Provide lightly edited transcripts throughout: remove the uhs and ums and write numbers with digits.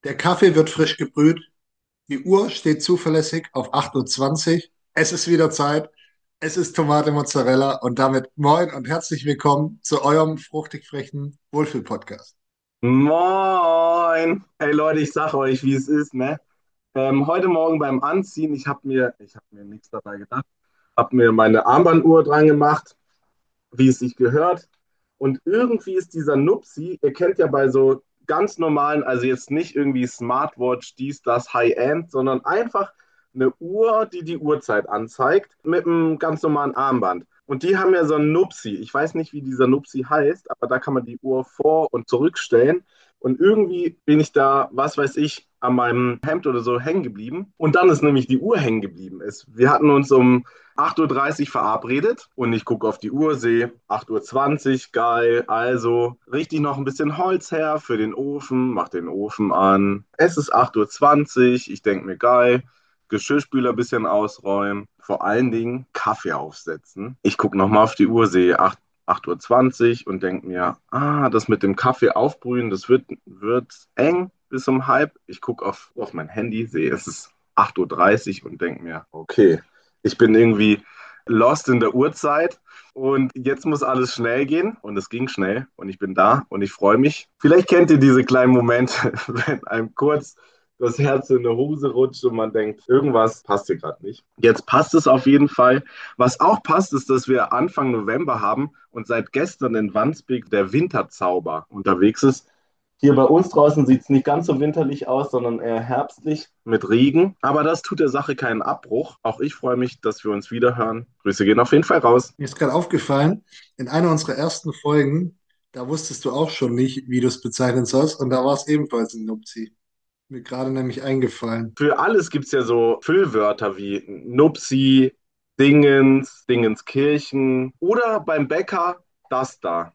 Der Kaffee wird frisch gebrüht. Die Uhr steht zuverlässig auf 8:20 Uhr. Es ist wieder Zeit. Es ist Tomate Mozzarella und damit moin und herzlich willkommen zu eurem fruchtig frechen Wohlfühl-Podcast. Moin! Hey Leute, ich sag euch, wie es ist, ne? Heute Morgen beim Anziehen, ich hab mir nichts dabei gedacht, hab mir meine Armbanduhr dran gemacht, wie es sich gehört. Und irgendwie ist dieser Nupsi, ihr kennt ja bei so ganz normalen, also jetzt nicht irgendwie Smartwatch, dies, das, High-End, sondern einfach eine Uhr, die die Uhrzeit anzeigt, mit einem ganz normalen Armband. Und die haben ja so einen Nupsi. Ich weiß nicht, wie dieser Nupsi heißt, aber da kann man die Uhr vor- und zurückstellen. Und irgendwie bin ich da, was weiß ich, an meinem Hemd oder so hängen geblieben. Und dann ist nämlich die Uhr hängen geblieben. Wir hatten uns um 8:30 Uhr verabredet und ich gucke auf die Uhr, sehe 8:20 Uhr, geil. Also richtig noch ein bisschen Holz her für den Ofen, mach den Ofen an. Es ist 8:20 Uhr, ich denke mir, geil. Geschirrspüler ein bisschen ausräumen, vor allen Dingen Kaffee aufsetzen. Ich gucke nochmal auf die Uhr, sehe 8:20 Uhr und denke mir, das mit dem Kaffee aufbrühen, das wird eng bis um halb. Ich gucke auf mein Handy, sehe, es ist 8:30 Uhr und denke mir, okay, ich bin irgendwie lost in der Uhrzeit und jetzt muss alles schnell gehen und es ging schnell und ich bin da und ich freue mich. Vielleicht kennt ihr diese kleinen Momente, wenn einem kurz das Herz in eine Hose rutscht und man denkt, irgendwas passt hier gerade nicht. Jetzt passt es auf jeden Fall. Was auch passt, ist, dass wir Anfang November haben und seit gestern in Wandsbek der Winterzauber unterwegs ist. Hier bei uns draußen sieht es nicht ganz so winterlich aus, sondern eher herbstlich mit Regen. Aber das tut der Sache keinen Abbruch. Auch ich freue mich, dass wir uns wieder hören. Grüße gehen auf jeden Fall raus. Mir ist gerade aufgefallen, in einer unserer ersten Folgen, da wusstest du auch schon nicht, wie du es bezeichnen sollst, und da war es ebenfalls ein Nupsi. Mir gerade nämlich eingefallen. Für alles gibt es ja so Füllwörter wie Nupsi, Dingens, Dingenskirchen oder beim Bäcker das da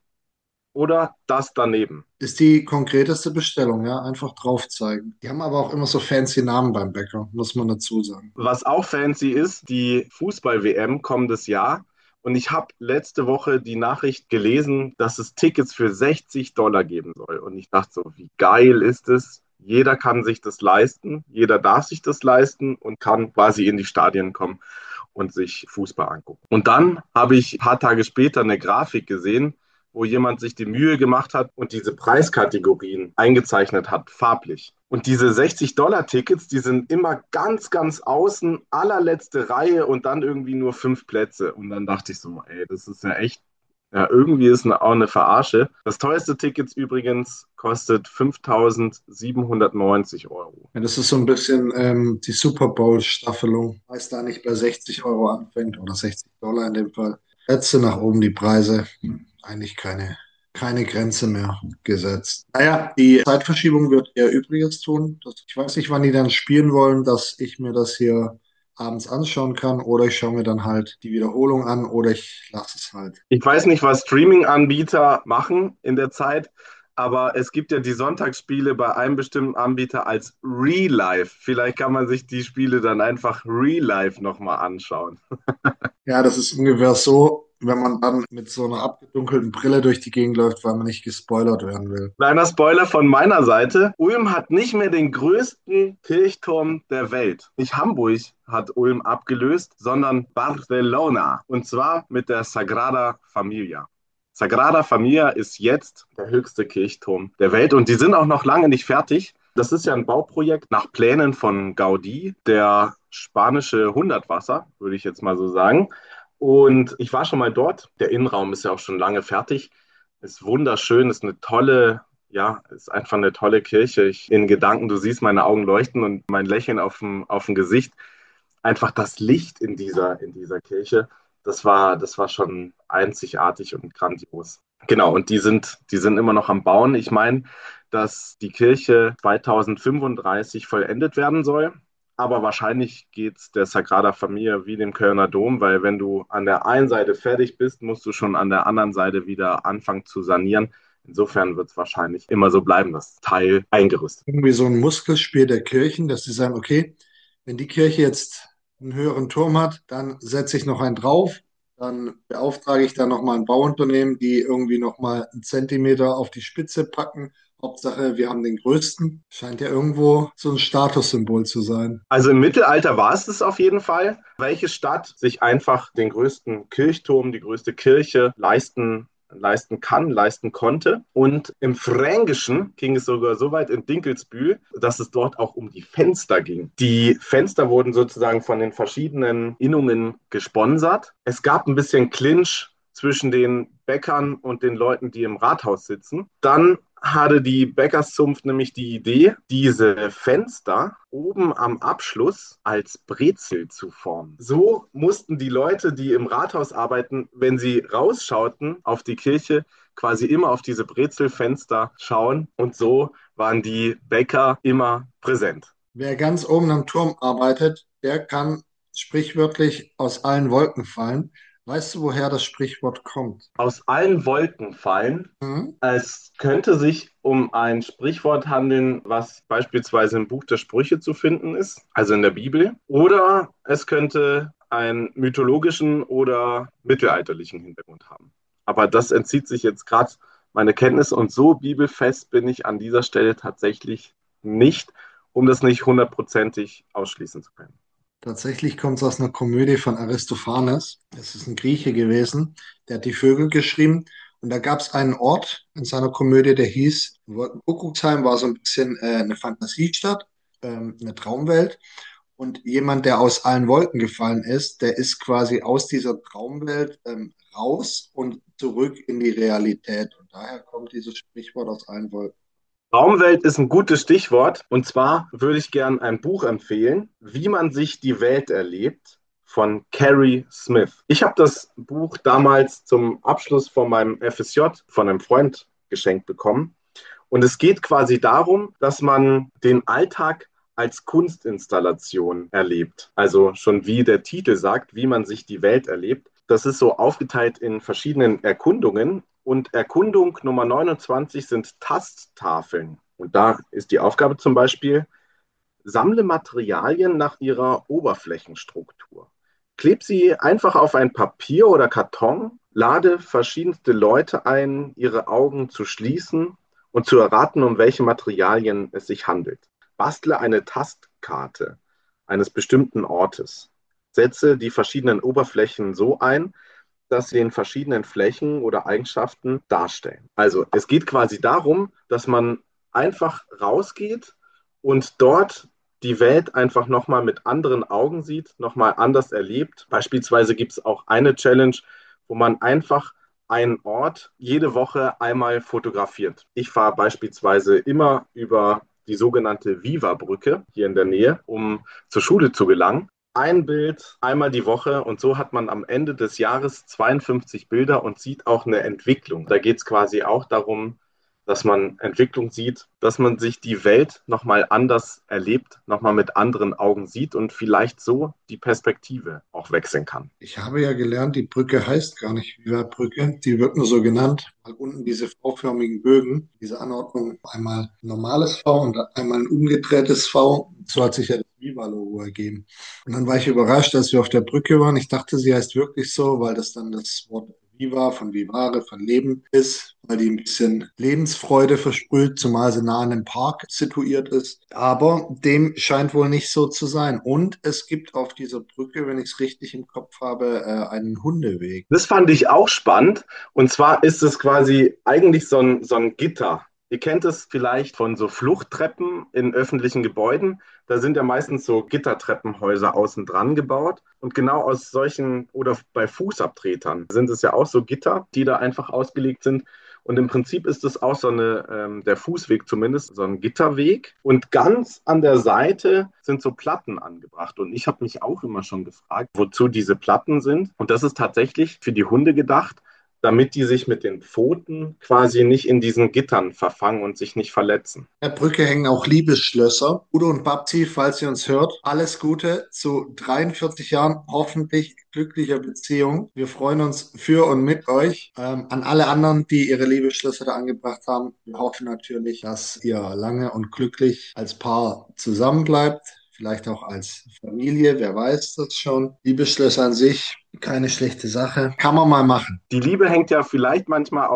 oder das daneben. Ist die konkreteste Bestellung, ja? Einfach drauf zeigen. Die haben aber auch immer so fancy Namen beim Bäcker, muss man dazu sagen. Was auch fancy ist, die Fußball-WM kommendes Jahr. Und ich habe letzte Woche die Nachricht gelesen, dass es Tickets für 60 Dollar geben soll. Und ich dachte so, wie geil ist es? Jeder kann sich das leisten, jeder darf sich das leisten und kann quasi in die Stadien kommen und sich Fußball angucken. Und dann habe ich ein paar Tage später eine Grafik gesehen, wo jemand sich die Mühe gemacht hat und diese Preiskategorien eingezeichnet hat, farblich. Und diese 60-Dollar-Tickets, die sind immer ganz, ganz außen, allerletzte Reihe und dann irgendwie nur 5 Plätze. Und dann dachte ich so, ey, das ist ja echt, ja, irgendwie ist auch eine Verarsche. Das teuerste Ticket übrigens kostet 5.790 Euro. Ja, das ist so ein bisschen die Super Bowl-Staffelung. Weiß da nicht bei 60 Euro anfängt oder 60 Dollar in dem Fall. Letzte nach oben die Preise. Eigentlich keine Grenze mehr gesetzt. Naja, die Zeitverschiebung wird ihr Übriges tun. Ich weiß nicht, wann die dann spielen wollen, dass ich mir das hier abends anschauen kann oder ich schaue mir dann halt die Wiederholung an oder ich lasse es halt. Ich weiß nicht, was Streaming-Anbieter machen in der Zeit, aber es gibt ja die Sonntagsspiele bei einem bestimmten Anbieter als Real Life. Vielleicht kann man sich die Spiele dann einfach Real Life nochmal anschauen. Ja, das ist ungefähr so, wenn man dann mit so einer abgedunkelten Brille durch die Gegend läuft, weil man nicht gespoilert werden will. Kleiner Spoiler von meiner Seite. Ulm hat nicht mehr den größten Kirchturm der Welt. Nicht Hamburg hat Ulm abgelöst, sondern Barcelona. Und zwar mit der Sagrada Familia. Sagrada Familia ist jetzt der höchste Kirchturm der Welt und die sind auch noch lange nicht fertig. Das ist ja ein Bauprojekt nach Plänen von Gaudí, der spanische Hundertwasser, würde ich jetzt mal so sagen. Und ich war schon mal dort. Der Innenraum ist ja auch schon lange fertig. Ist wunderschön, ist eine tolle, ja, ist einfach eine tolle Kirche. In Gedanken, du siehst meine Augen leuchten und mein Lächeln auf dem Gesicht. Einfach das Licht in dieser Kirche, das war schon einzigartig und grandios. Genau, und die sind immer noch am Bauen. Ich meine, dass die Kirche 2035 vollendet werden soll. Aber wahrscheinlich geht es der Sagrada Familia wie dem Kölner Dom, weil wenn du an der einen Seite fertig bist, musst du schon an der anderen Seite wieder anfangen zu sanieren. Insofern wird es wahrscheinlich immer so bleiben, das Teil eingerüstet. Irgendwie so ein Muskelspiel der Kirchen, dass sie sagen, okay, wenn die Kirche jetzt einen höheren Turm hat, dann setze ich noch einen drauf, dann beauftrage ich da nochmal ein Bauunternehmen, die irgendwie nochmal einen Zentimeter auf die Spitze packen Hauptsache, wir haben den größten. Scheint ja irgendwo so ein Statussymbol zu sein. Also im Mittelalter war es das auf jeden Fall. Welche Stadt sich einfach den größten Kirchturm, die größte Kirche leisten kann, leisten konnte. Und im Fränkischen ging es sogar so weit in Dinkelsbühl, dass es dort auch um die Fenster ging. Die Fenster wurden sozusagen von den verschiedenen Innungen gesponsert. Es gab ein bisschen Clinch zwischen den Bäckern und den Leuten, die im Rathaus sitzen. Dann hatte die Bäckerszunft nämlich die Idee, diese Fenster oben am Abschluss als Brezel zu formen. So mussten die Leute, die im Rathaus arbeiten, wenn sie rausschauten auf die Kirche, quasi immer auf diese Brezelfenster schauen. Und so waren die Bäcker immer präsent. Wer ganz oben am Turm arbeitet, der kann sprichwörtlich aus allen Wolken fallen. Weißt du, woher das Sprichwort kommt? Aus allen Wolken fallen. Hm? Es könnte sich um ein Sprichwort handeln, was beispielsweise im Buch der Sprüche zu finden ist, also in der Bibel. Oder es könnte einen mythologischen oder mittelalterlichen Hintergrund haben. Aber das entzieht sich jetzt gerade meine Kenntnis und so bibelfest bin ich an dieser Stelle tatsächlich nicht, um das nicht hundertprozentig ausschließen zu können. Tatsächlich kommt es aus einer Komödie von Aristophanes. Es ist ein Grieche gewesen, der hat die Vögel geschrieben. Und da gab es einen Ort in seiner Komödie, der hieß, Kuckucksheim war so ein bisschen eine Fantasiestadt, eine Traumwelt. Und jemand, der aus allen Wolken gefallen ist, der ist quasi aus dieser Traumwelt raus und zurück in die Realität. Und daher kommt dieses Sprichwort aus allen Wolken. Raumwelt ist ein gutes Stichwort. Und zwar würde ich gern ein Buch empfehlen, Wie man sich die Welt erlebt, von Carrie Smith. Ich habe das Buch damals zum Abschluss von meinem FSJ von einem Freund geschenkt bekommen. Und es geht quasi darum, dass man den Alltag als Kunstinstallation erlebt. Also schon wie der Titel sagt, wie man sich die Welt erlebt. Das ist so aufgeteilt in verschiedenen Erkundungen. Und Erkundung Nummer 29 sind Tasttafeln. Und da ist die Aufgabe zum Beispiel, sammle Materialien nach ihrer Oberflächenstruktur. Kleb sie einfach auf ein Papier oder Karton, lade verschiedenste Leute ein, ihre Augen zu schließen und zu erraten, um welche Materialien es sich handelt. Bastle eine Tastkarte eines bestimmten Ortes. Setze die verschiedenen Oberflächen so ein, dass sie den verschiedenen Flächen oder Eigenschaften darstellen. Also es geht quasi darum, dass man einfach rausgeht und dort die Welt einfach nochmal mit anderen Augen sieht, nochmal anders erlebt. Beispielsweise gibt es auch eine Challenge, wo man einfach einen Ort jede Woche einmal fotografiert. Ich fahre beispielsweise immer über die sogenannte Viva-Brücke hier in der Nähe, um zur Schule zu gelangen. Ein Bild einmal die Woche und so hat man am Ende des Jahres 52 Bilder und sieht auch eine Entwicklung. Da geht es quasi auch darum, dass man Entwicklung sieht, dass man sich die Welt nochmal anders erlebt, nochmal mit anderen Augen sieht und vielleicht so die Perspektive auch wechseln kann. Ich habe ja gelernt, die Brücke heißt gar nicht Viva-Brücke, die wird nur so genannt, weil unten diese V-förmigen Bögen, diese Anordnung, einmal ein normales V und einmal ein umgedrehtes V, so hat sich ja das Viva-Logo ergeben. Und dann war ich überrascht, als wir auf der Brücke waren. Ich dachte, sie heißt wirklich so, weil das dann das Wort Viva von Vivare, von Leben ist, weil die ein bisschen Lebensfreude versprüht, zumal sie nah an einem Park situiert ist. Aber dem scheint wohl nicht so zu sein. Und es gibt auf dieser Brücke, wenn ich es richtig im Kopf habe, einen Hundeweg. Das fand ich auch spannend. Und zwar ist es quasi eigentlich so ein Gitter. Ihr kennt es vielleicht von so Fluchttreppen in öffentlichen Gebäuden. Da sind ja meistens so Gittertreppenhäuser außen dran gebaut. Und genau aus solchen oder bei Fußabtretern sind es ja auch so Gitter, die da einfach ausgelegt sind. Und im Prinzip ist es auch der Fußweg zumindest, so ein Gitterweg. Und ganz an der Seite sind so Platten angebracht. Und ich habe mich auch immer schon gefragt, wozu diese Platten sind. Und das ist tatsächlich für die Hunde gedacht, damit die sich mit den Pfoten quasi nicht in diesen Gittern verfangen und sich nicht verletzen. Der Brücke hängen auch Liebesschlösser. Udo und Babsi, falls ihr uns hört, alles Gute zu 43 Jahren hoffentlich glücklicher Beziehung. Wir freuen uns für und mit euch. An alle anderen, die ihre Liebesschlösser da angebracht haben. Wir hoffen natürlich, dass ihr lange und glücklich als Paar zusammen bleibt. Vielleicht auch als Familie, wer weiß das schon. Liebesschlösser an sich, keine schlechte Sache. Kann man mal machen. Die Liebe hängt ja vielleicht manchmal auch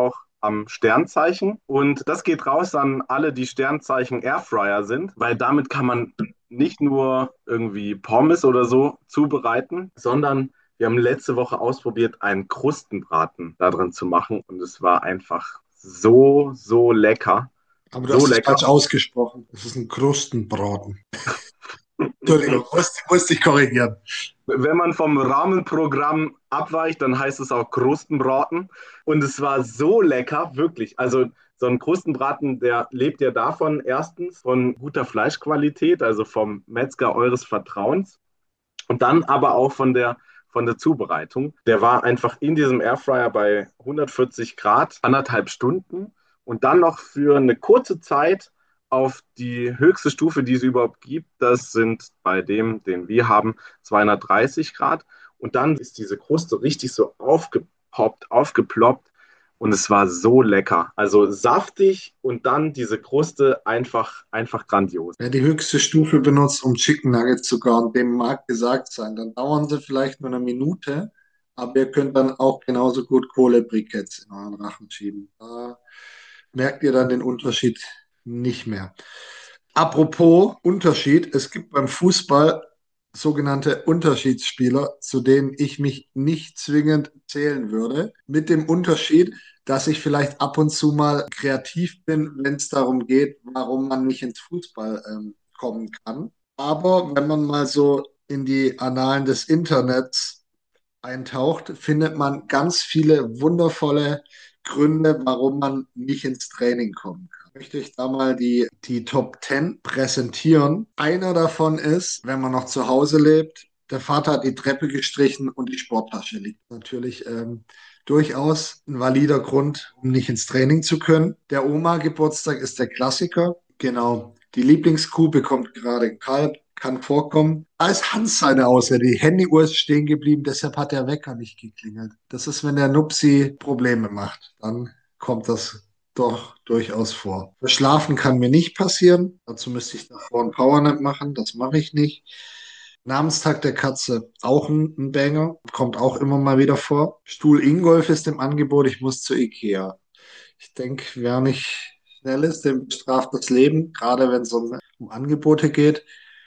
am Sternzeichen. Und das geht raus an alle, die Sternzeichen Airfryer sind, weil damit kann man nicht nur irgendwie Pommes oder so zubereiten, sondern wir haben letzte Woche ausprobiert, einen Krustenbraten da drin zu machen. Und es war einfach so, so lecker. Aber du So hast es lecker. falsch ausgesprochen. Es ist ein Krustenbraten. Entschuldigung, musste ich korrigieren. Wenn man vom Rahmenprogramm abweicht, dann heißt es auch Krustenbraten. Und es war so lecker, wirklich. Also so ein Krustenbraten, der lebt ja davon, erstens von guter Fleischqualität, also vom Metzger eures Vertrauens. Und dann aber auch von der Zubereitung. Der war einfach in diesem Airfryer bei 140 Grad, 1,5 Stunden und dann noch für eine kurze Zeit auf die höchste Stufe, die es überhaupt gibt. Das sind bei dem, den wir haben, 230 Grad. Und dann ist diese Kruste richtig so aufgepoppt, aufgeploppt. Und es war so lecker. Also saftig und dann diese Kruste einfach grandios. Wer die höchste Stufe benutzt, um Chicken Nuggets zu garen, dem mag gesagt sein, dann dauern sie vielleicht nur eine Minute, aber ihr könnt dann auch genauso gut Kohlebriketts in euren Rachen schieben. Da merkt ihr dann den Unterschied nicht mehr. Apropos Unterschied, es gibt beim Fußball sogenannte Unterschiedsspieler, zu denen ich mich nicht zwingend zählen würde, mit dem Unterschied, dass ich vielleicht ab und zu mal kreativ bin, wenn es darum geht, warum man nicht ins Fußball kommen kann. Aber wenn man mal so in die Annalen des Internets eintaucht, findet man ganz viele wundervolle Gründe, warum man nicht ins Training kommen kann. Möchte ich da mal die Top 10 präsentieren. Einer davon ist, wenn man noch zu Hause lebt, der Vater hat die Treppe gestrichen und die Sporttasche liegt. Natürlich durchaus ein valider Grund, um nicht ins Training zu können. Der Oma-Geburtstag ist der Klassiker. Genau. Die Lieblingskuh bekommt gerade ein Kalb, kann vorkommen. Da ist Hans seine Ausrede. Die Handyuhr ist stehen geblieben, deshalb hat der Wecker nicht geklingelt. Das ist, wenn der Nupsi Probleme macht. Dann kommt das doch durchaus vor. Verschlafen kann mir nicht passieren. Dazu müsste ich davor einen Powernap machen. Das mache ich nicht. Namenstag der Katze, auch ein Banger. Kommt auch immer mal wieder vor. Stuhl Ingolf ist im Angebot. Ich muss zu Ikea. Ich denke, wer nicht schnell ist, dem bestraft das Leben, gerade wenn es um Angebote geht.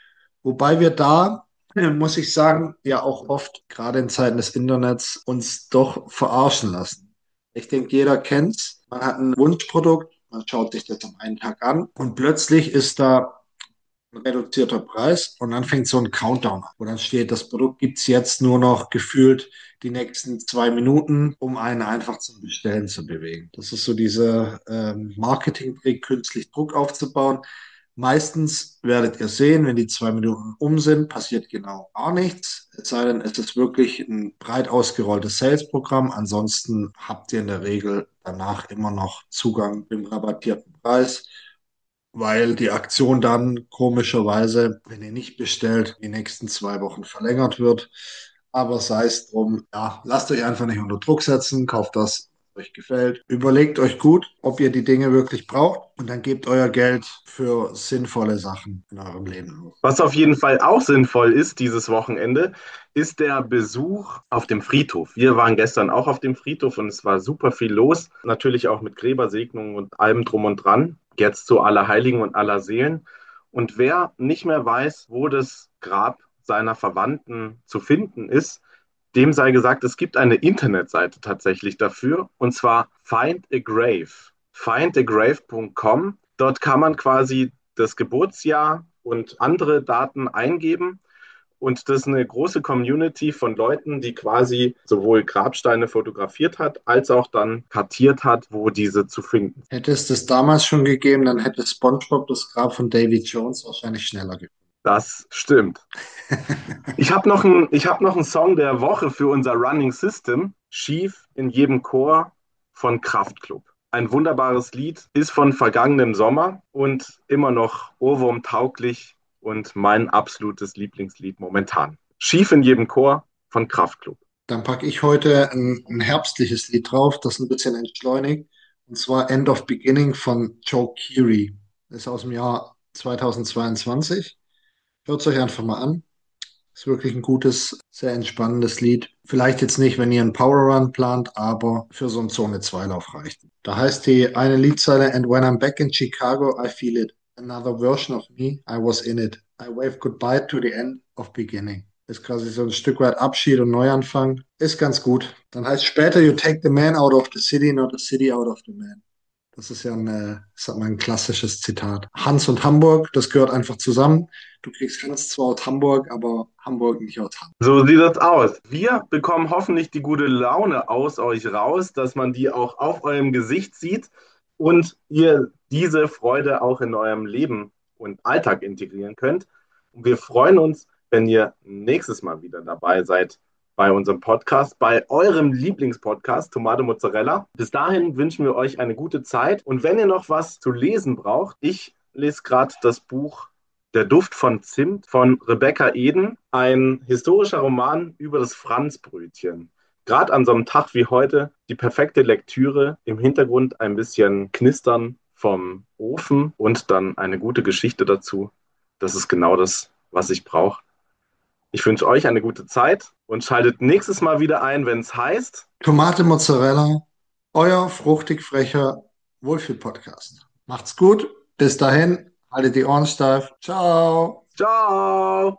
Wobei wir da, muss ich sagen, ja auch oft, gerade in Zeiten des Internets, uns doch verarschen lassen. Ich denke, jeder kennt's. Man hat ein Wunschprodukt, man schaut sich das am einen Tag an und plötzlich ist da ein reduzierter Preis und dann fängt so ein Countdown an, wo dann steht, das Produkt gibt's jetzt nur noch gefühlt die nächsten 2 Minuten, um einen einfach zum Bestellen zu bewegen. Das ist so dieser Marketing-Trick, künstlich Druck aufzubauen. Meistens werdet ihr sehen, wenn die 2 Minuten um sind, passiert genau gar nichts. Es sei denn, es ist wirklich ein breit ausgerolltes Sales-Programm. Ansonsten habt ihr in der Regel danach immer noch Zugang im rabattierten Preis, weil die Aktion dann komischerweise, wenn ihr nicht bestellt, die nächsten 2 Wochen verlängert wird. Aber sei es drum, ja, lasst euch einfach nicht unter Druck setzen, kauft das, was euch gefällt. Überlegt euch gut, ob ihr die Dinge wirklich braucht und dann gebt euer Geld für sinnvolle Sachen in eurem Leben aus. Was auf jeden Fall auch sinnvoll ist dieses Wochenende, ist der Besuch auf dem Friedhof. Wir waren gestern auch auf dem Friedhof und es war super viel los. Natürlich auch mit Gräbersegnungen und allem drum und dran. Jetzt zu Allerheiligen und Allerseelen. Und wer nicht mehr weiß, wo das Grab seiner Verwandten zu finden ist, dem sei gesagt, es gibt eine Internetseite tatsächlich dafür, und zwar Find a Grave. Findagrave.com. Dort kann man quasi das Geburtsjahr und andere Daten eingeben. Und das ist eine große Community von Leuten, die quasi sowohl Grabsteine fotografiert hat, als auch dann kartiert hat, wo diese zu finden sind. Hätte es das damals schon gegeben, dann hätte SpongeBob das Grab von Davy Jones wahrscheinlich schneller gefunden. Das stimmt. Ich hab noch einen Song der Woche für unser Running System. Schief in jedem Chor von Kraftklub. Ein wunderbares Lied, ist von vergangenem Sommer und immer noch ohrwurmtauglich und mein absolutes Lieblingslied momentan. Schief in jedem Chor von Kraftklub. Dann packe ich heute ein herbstliches Lied drauf, das ein bisschen entschleunigt. Und zwar End of Beginning von Joe Keery. Das ist aus dem Jahr 2022. Hört es euch einfach mal an. Ist wirklich ein gutes, sehr entspannendes Lied. Vielleicht jetzt nicht, wenn ihr einen Power Run plant, aber für so einen Zone-2-Lauf reicht. Da heißt die eine Liedzeile: And when I'm back in Chicago, I feel it. Another version of me, I was in it. I wave goodbye to the end of beginning. Ist quasi so ein Stück weit Abschied und Neuanfang. Ist ganz gut. Dann heißt später: You take the man out of the city, not the city out of the man. Das ist ja sag mal, ein klassisches Zitat. Hans und Hamburg, das gehört einfach zusammen. Du kriegst Hans zwar aus Hamburg, aber Hamburg nicht aus Hans. So sieht das aus. Wir bekommen hoffentlich die gute Laune aus euch raus, dass man die auch auf eurem Gesicht sieht und ihr diese Freude auch in eurem Leben und Alltag integrieren könnt. Und wir freuen uns, wenn ihr nächstes Mal wieder dabei seid bei unserem Podcast, bei eurem Lieblingspodcast Tomate Mozzarella. Bis dahin wünschen wir euch eine gute Zeit. Und wenn ihr noch was zu lesen braucht, ich lese gerade das Buch Der Duft von Zimt von Rebecca Eden, ein historischer Roman über das Franzbrötchen. Gerade an so einem Tag wie heute die perfekte Lektüre, im Hintergrund ein bisschen Knistern vom Ofen und dann eine gute Geschichte dazu. Das ist genau das, was ich brauche. Ich wünsche euch eine gute Zeit und schaltet nächstes Mal wieder ein, wenn es heißt Tomate Mozzarella, euer fruchtig frecher Wohlfühl-Podcast. Macht's gut. Bis dahin, haltet die Ohren steif. Ciao. Ciao!